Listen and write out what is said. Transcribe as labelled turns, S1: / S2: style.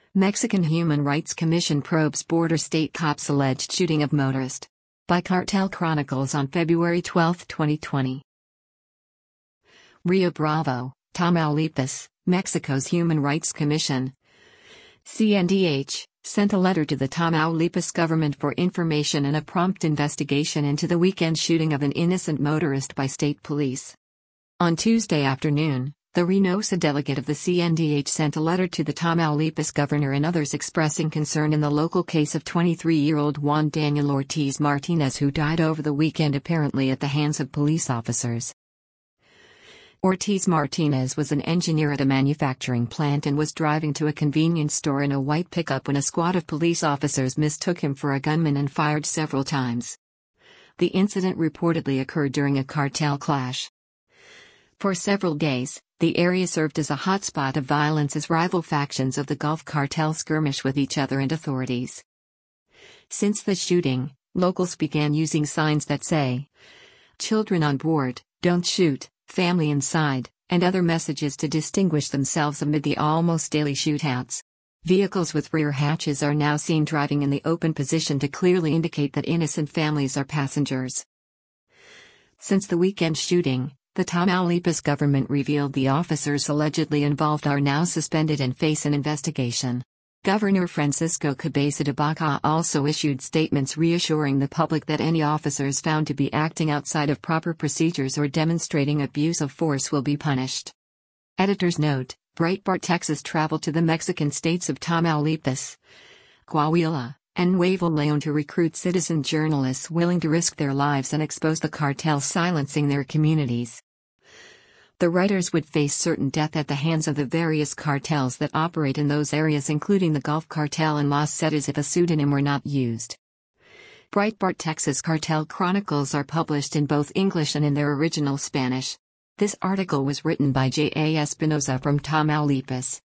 S1: Mexican Human Rights Commission probes border state cops' alleged shooting of motorist. By Cartel Chronicles on February 12, 2020. Rio Bravo, Tamaulipas, Mexico's Human Rights Commission, CNDH, sent a letter to the Tamaulipas government for information and a prompt investigation into the weekend shooting of an innocent motorist by state police. On Tuesday afternoon, the Reynosa delegate of the CNDH sent a letter to the Tamaulipas governor and others expressing concern in the local case of 23-year-old Juan Daniel Ortiz Martinez, who died over the weekend apparently at the hands of police officers. Ortiz Martinez was an engineer at a manufacturing plant and was driving to a convenience store in a white pickup when a squad of police officers mistook him for a gunman and fired several times. The incident reportedly occurred during a cartel clash. For several days, the area served as a hotspot of violence as rival factions of the Gulf Cartel skirmish with each other and authorities. Since the shooting, locals began using signs that say, "Children on board, don't shoot, family inside," and other messages to distinguish themselves amid the almost daily shootouts. Vehicles with rear hatches are now seen driving in the open position to clearly indicate that innocent families are passengers. Since the weekend shooting, the Tamaulipas government revealed the officers allegedly involved are now suspended and face an investigation. Governor Francisco Cabeza de Vaca also issued statements reassuring the public that any officers found to be acting outside of proper procedures or demonstrating abuse of force will be punished. Editor's note: Breitbart Texas traveled to the Mexican states of Tamaulipas, Coahuila, and Nuevo León to recruit citizen journalists willing to risk their lives and expose the cartels silencing their communities. The writers would face certain death at the hands of the various cartels that operate in those areas, including the Gulf Cartel and Los Zetas, if a pseudonym were not used. Breitbart Texas Cartel Chronicles are published in both English and in their original Spanish. This article was written by J. A. Espinosa from Tamaulipas.